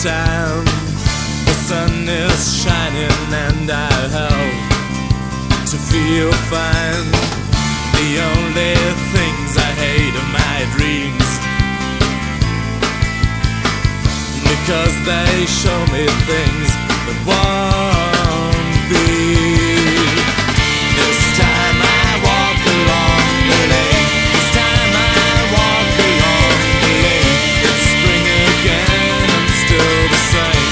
time the sun is shining and I help to feel fine. The only things I hate are my dreams, because they show me things that won't be. This time I walk along the lane. This time I walk along the lane. It's spring again and still the same.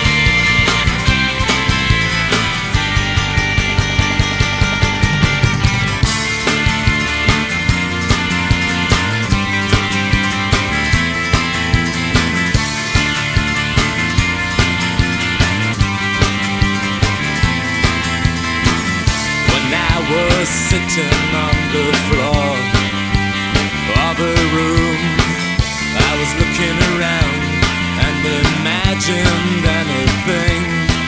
Was sitting on the floor of a room, I was looking around and imagined anything.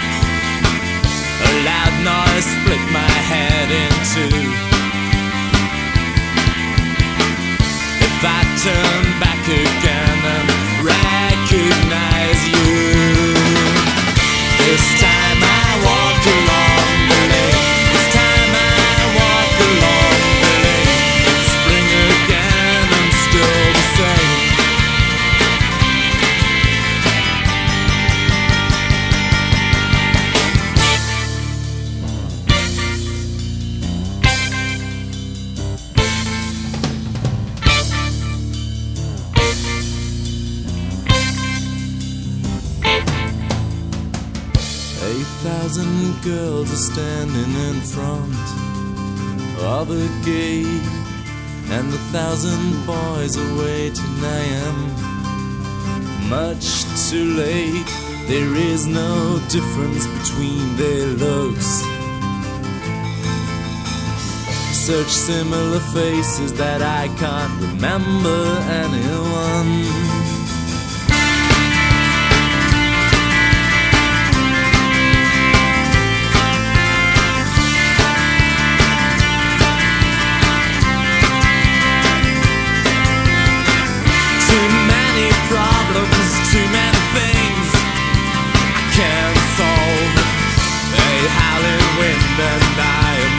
A loud noise split my head in two. If I turn back again and recognize you, this time I walk along the lane. 8,000 girls are standing in front of a gate, and 1,000 boys are waiting. I am much too late. There is no difference between their looks. Such similar faces that I can't remember anyone. Too many things I can't solve. A howling wind and I am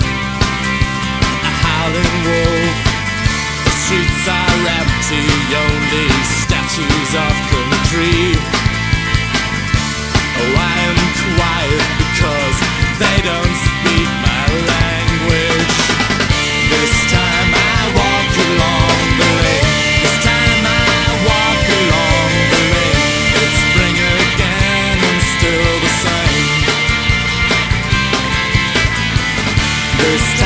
a howling wolf. The streets are empty, only statues of country. Oh, I am quiet because they don't speak my language. This time I walk along the lane. This time I walk along the lane. It's spring again and still the same. This